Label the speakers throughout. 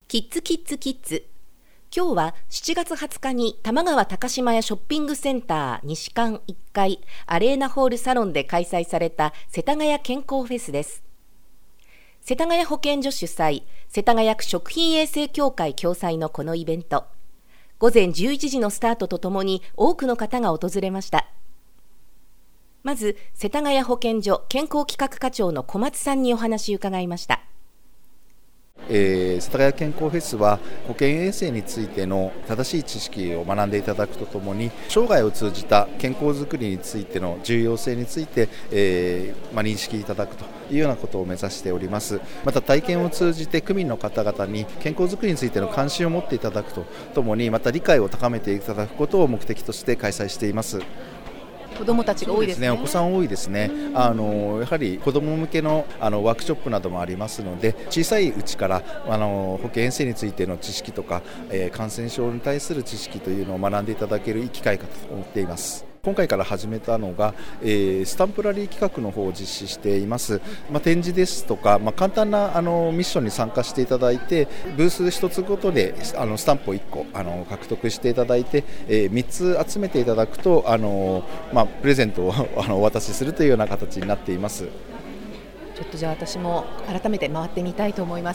Speaker 1: キッズキッズキッズ。今日は7月20日に多摩川高島屋ショッピングセンター西館1階アレーナホールサロンで開催された世田谷健康フェスです。世田谷保健所主催、世田谷区食品衛生協会共催のこのイベント。午前11時のスタートとともに多くの方が訪れました。まず、世田谷保健所健康企画課長の小松さんにお話を伺いました。
Speaker 2: 世田谷健康フェスは保健衛生についての正しい知識を学んでいただくとともに、生涯を通じた健康づくりについての重要性について、認識いただくというようなことを目指しております。また体験を通じて区民の方々に健康づくりについての関心を持っていただくとともに、また理解を高めていただくことを目的として開催しています。
Speaker 1: 子どもたちが多いですね。
Speaker 2: お子さん多いですね。やはり子ども向けのワークショップなどもありますので、小さいうちから保健衛生についての知識とか、感染症に対する知識というのを学んでいただけるいい機会かと思っています。今回から始めたのが、スタンプラリー企画の方を実施しています。展示ですとか、簡単なミッションに参加していただいて、ブース1つごとでスタンプを1個獲得していただいて、3つ集めていただくとプレゼントをお渡しするというような形になっています。
Speaker 1: ちょっとじゃあ私も改めて回ってみたいと思います。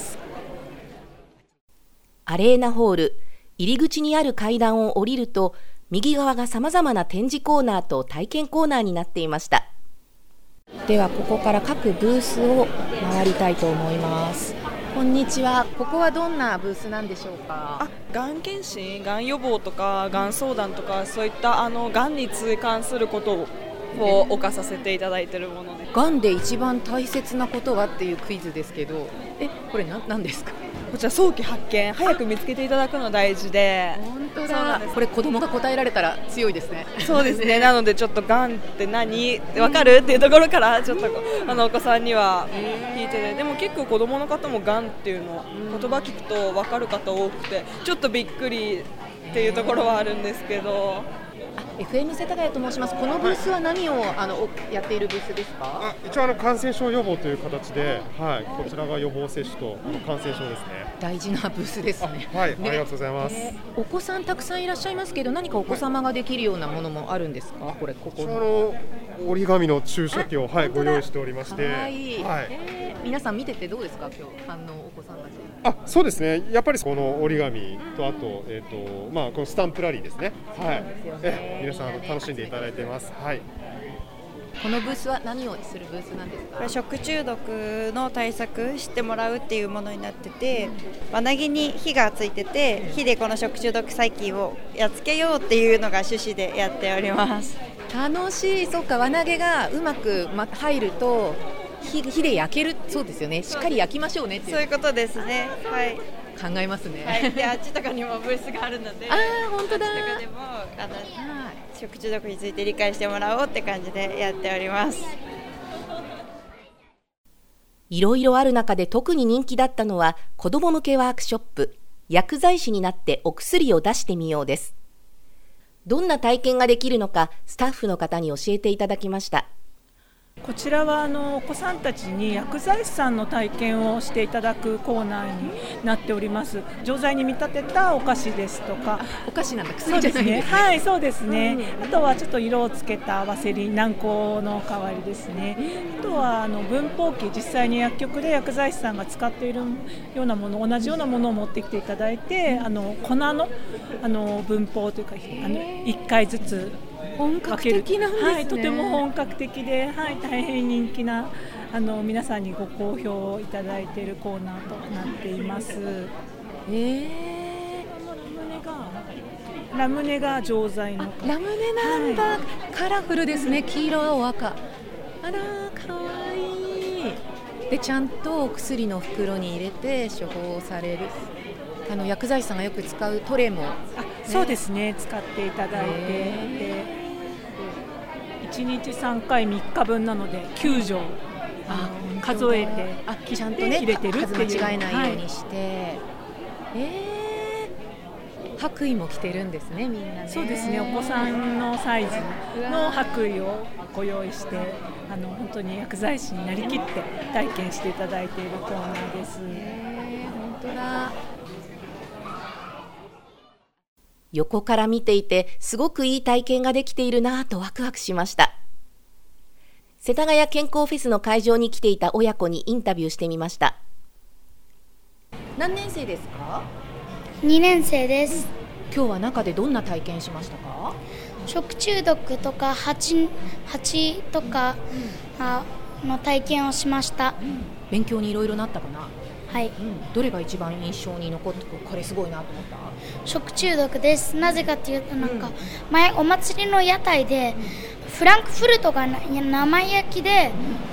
Speaker 1: アレーナホール、入り口にある階段を降りると、右側がさまざまな展示コーナーと体験コーナーになっていました。ではここから各ブースを回りたいと思います。こんにちは。ここはどんなブースなんでしょうか？
Speaker 3: がん検診、がん予防とかがん相談とか、そういったがんに関することを置かさせていただいているもので、
Speaker 1: がんで一番大切なことはっていうクイズですけど、これ何ですか？
Speaker 3: こちら早期発見、早く見つけていただくの大事で。
Speaker 1: 本当だ。これ子供が答えられたら強いですね。
Speaker 3: そうですね。なのでちょっとがんって何分かるっていうところからちょっとお子さんには聞いてて、でも結構子供の方もがんっていうの言葉聞くと分かる方多くて、ちょっとびっくりっていうところはあるんですけど。
Speaker 1: FM 世田谷と申します。このブースは何をやっているブースですか？
Speaker 4: 一応感染症予防という形で、こちらが予防接種と感染症ですね。
Speaker 1: 大事なブースですね。
Speaker 4: ありがとうございます。
Speaker 1: お子さんたくさんいらっしゃいますけど、何かお子様ができるようなものもあるんですか？ここ
Speaker 4: 折り紙の注射器をご用意しておりまして、
Speaker 1: 皆さん見ててどうですか？今日反応、お子さんたち。
Speaker 4: そうですね。やっぱりこの折り紙と、あとこのスタンプラリーですね。皆さん楽しんでいただいています。
Speaker 1: このブースは何をするブースなんですか？
Speaker 5: 食中毒の対策してもらうっていうものになってて、輪投げに火がついてて、火でこの食中毒細菌をやっつけようっていうのが趣旨でやっております。
Speaker 1: 楽しい。そうか、輪投げがうまく入ると火で焼ける。そうですよね。しっかり焼きましょうねっていう。
Speaker 5: そういうことですね。
Speaker 1: 考えますね。
Speaker 5: で、あっちとかにもブースがあるので、
Speaker 1: 本当だ。
Speaker 5: あっちとかでも食中毒について理解してもらおうって感じでやっております。
Speaker 1: いろいろある中で特に人気だったのは、子ども向けワークショップ、薬剤師になってお薬を出してみようです。どんな体験ができるのか、スタッフの方に教えていただきました。
Speaker 6: こちらはお子さんたちに薬剤師さんの体験をしていただくコーナーになっております。錠剤に見立てたお菓子ですとか。
Speaker 1: お菓子なんだ、薬じゃないんです
Speaker 6: ね。そうですね。あとはちょっと色をつけたワセリン、軟膏の代わりですね。あとは分包機、実際に薬局で薬剤師さんが使っているようなもの、同じようなものを持ってきていただいて、粉の分包というか1回ずつ
Speaker 1: 本格的なんですね。
Speaker 6: とても本格的で、大変人気な皆さんにご好評いただいているコーナーとなっています。ラムネが錠剤の。
Speaker 1: ラムネなんだ。カラフルですね。黄色、青、赤。かわいい。でちゃんとお薬の袋に入れて処方される。薬剤師さんがよく使うトレも、
Speaker 6: そうですね。使っていただいて。1日3回3日分なので9錠数えて
Speaker 1: ちゃんとね、
Speaker 6: 入れてるっていう、
Speaker 1: 数間違えないようにして、白衣も着てるんですね、みんなね。
Speaker 6: そうですね。お子さんのサイズの白衣をご用意して、本当に薬剤師になりきって体験していただいているコーナーです。
Speaker 1: 本当だ。 横から見ていてすごくいい体験ができているなぁとワクワクしました。世田谷健康フェスの会場に来ていた親子にインタビューしてみました。何年生ですか
Speaker 7: ？2年生です。
Speaker 1: 今日は中でどんな体験しましたか？
Speaker 7: 食中毒とか蜂とかの体験をしました。
Speaker 1: 勉強にいろいろなったかな？
Speaker 7: はい、
Speaker 1: どれが一番印象に残ってこれすごいなと思った？
Speaker 7: 食中毒です。なぜかというと前お祭りの屋台でフランクフルトが生焼きで、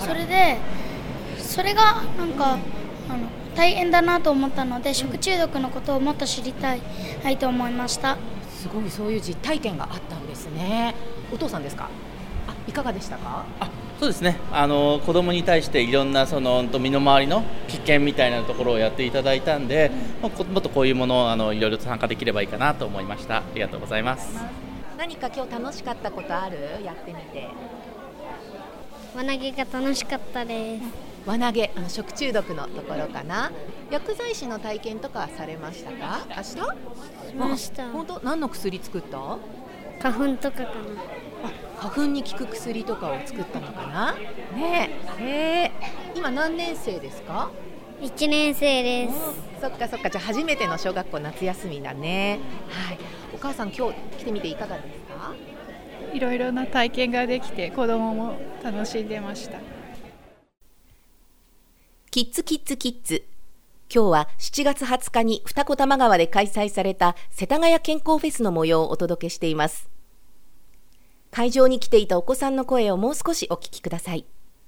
Speaker 7: それが大変だなと思ったので、食中毒のことをもっと知りたいと思いました。
Speaker 1: すごい、そういう実体験があったんですね。お父さんですか？いかがでしたか？
Speaker 8: そうですね、子どもに対していろんな身の回りの危険みたいなところをやっていただいたんで、もっとこういうものをいろいろと参加できればいいかなと思いました。ありがとうございます。
Speaker 1: 何か今日楽しかったことある？やってみて。
Speaker 7: 輪投げが楽しかったです。
Speaker 1: 輪投げ、食中毒のところかな。薬剤師の体験とかされましたか？明日？し
Speaker 7: ました。
Speaker 1: 本当？何の薬作った？
Speaker 7: 花粉とかかな。
Speaker 1: 花粉に効く薬とかを作ったのかな。ねえ、今何年生ですか
Speaker 7: ？1年生です。
Speaker 1: そっかそっか、じゃあ初めての小学校夏休みだね。はい。お母さん今日来てみていかがですか？
Speaker 9: いろいろな体験ができて子供も楽しんでました。
Speaker 1: キッズキッズキッズ。今日は7月20日に二子玉川で開催された世田谷健康フェスの模様をお届けしています。会場に来ていたお子さんの声をもう少しお聞きください。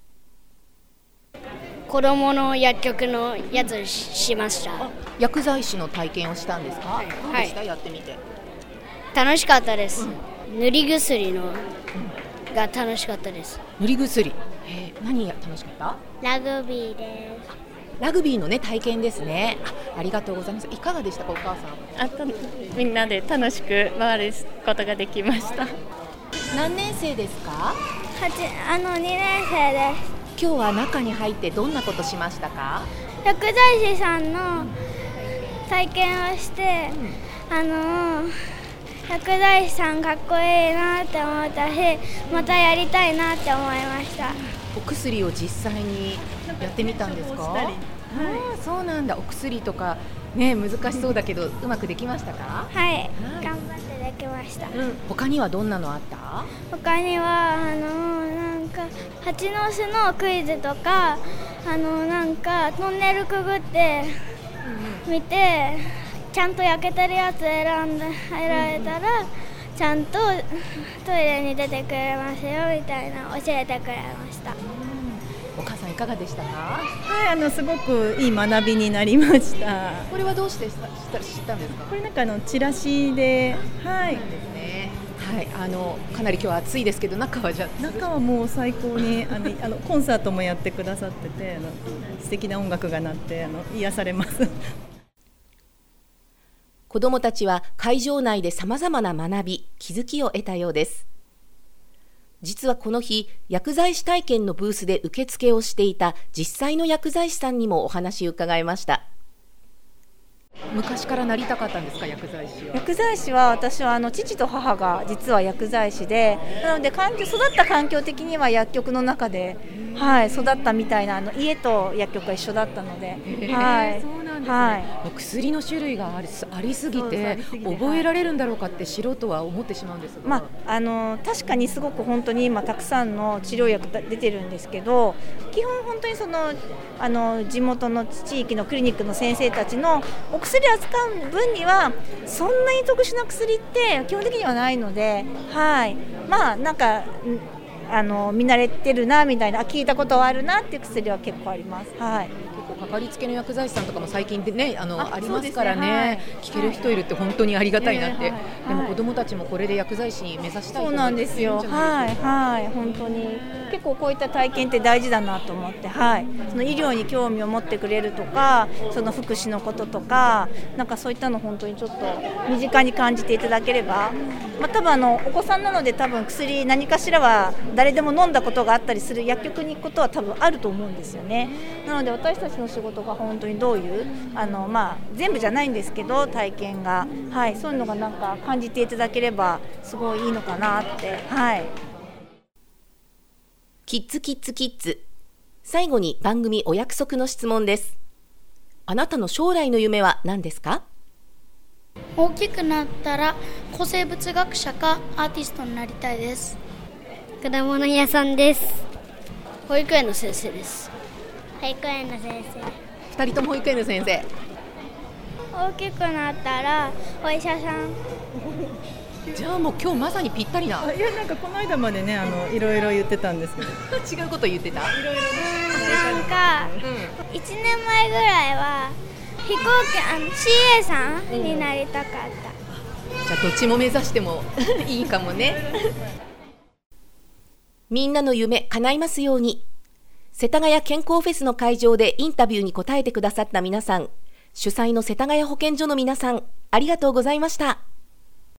Speaker 7: 子供の薬局のやつしました。
Speaker 1: 薬剤師の体験をしたんですか？どうでした？やってみて。
Speaker 7: 楽しかったです。塗り薬のが楽しかったです。
Speaker 1: 塗り薬。何が楽しかった？
Speaker 7: ラグビーです。
Speaker 1: ラグビーのね体験ですね。ありがとうございます。いかがでしたかお母さん？
Speaker 9: みんなで楽しく回ることができました。
Speaker 1: 何年生ですか
Speaker 7: ？2年生です。
Speaker 1: 今日は中に入ってどんなことしましたか？
Speaker 7: 薬剤師さんの体験をして、薬剤師さんかっこいいなって思ったし、またやりたいなって思いました。
Speaker 1: お薬を実際にやってみたんですか？そうなんだ。お薬とかね難しそうだけどうまくできましたか？
Speaker 7: はい、頑張ってできました。
Speaker 1: 他にはどんなのあった？
Speaker 7: 他には蜂の巣のクイズとかトンネルくぐって見て、ちゃんと焼けてるやつ選えたらちゃんとトイレに出てくれますよみたいな教えてくれました。
Speaker 1: お母さんいかがでしたか？
Speaker 10: はい、すごくいい学びになりました。
Speaker 1: これはどうして知ったんですか？
Speaker 10: これチラシで、はい。
Speaker 1: ですね。はい、かなり今日は暑いですけど中は
Speaker 10: もう最高にコンサートもやってくださってて素敵な音楽が鳴って癒されます。
Speaker 1: 子どもたちは会場内でさまざまな学び、気づきを得たようです。実はこの日、薬剤師体験のブースで受付をしていた実際の薬剤師さんにもお話を伺いました。昔からなりたかったんですか？薬剤師は。
Speaker 11: 薬剤師は私は父と母が実は薬剤師で、なので育った環境的には薬局の中で、育ったみたいな家と薬局が一緒だったので、
Speaker 1: そうなんですね。薬の種類がありすぎて覚えられるんだろうかって素人は思ってしまうんですが、
Speaker 11: 確かにすごく本当に今たくさんの治療薬出てるんですけど、基本本当に地元の地域のクリニックの先生たちのお薬扱う分にはそんなに特殊な薬って基本的にはないので、見慣れてるなみたいな、聞いたことはあるなっていう薬は結構あります。結
Speaker 1: 構かかりつけの薬剤師さんとかも最近でねありますからね、聞ける人いるって本当にありがたいなって。でも子どもたちもこれで薬剤師に目指したいと思って。そうなんですよ。
Speaker 11: 本当に結構こういった体験って大事だなと思って、その医療に興味を持ってくれるとか、その福祉のこととか、そういったの本当にちょっと身近に感じていただければ、多分お子さんなので多分薬何かしらは誰でも飲んだことがあったりする薬局に行くことは多分あると思うんですよね。なので私たちのの仕事が本当にどういう全部じゃないんですけど体験が、はい、そういうのがなんか感じていただければすごいいいのかなって。はい、
Speaker 1: キッズキッズキッズ、最後に番組お約束の質問です。あなたの将来の夢は何ですか？
Speaker 7: 大きくなったら古生物学者かアーティストになりたいです。果物屋さんです。保育園の先生です。保育園の先生。
Speaker 1: 2人とも保育園の先生。
Speaker 7: 大きくなったらお医者さん。
Speaker 1: じゃあもう今日まさにぴったりな。
Speaker 10: いやなんかこの間までねいろいろ言ってたんですけど
Speaker 1: 違うこと言ってた。いろいろ
Speaker 7: なんか、1年前ぐらいは飛行機CA さんになりたかった。
Speaker 1: じゃあどっちも目指してもいいかもね。みんなの夢叶いますように。世田谷健康フェスの会場でインタビューに答えてくださった皆さん、主催の世田谷保健所の皆さん、ありがとうございました。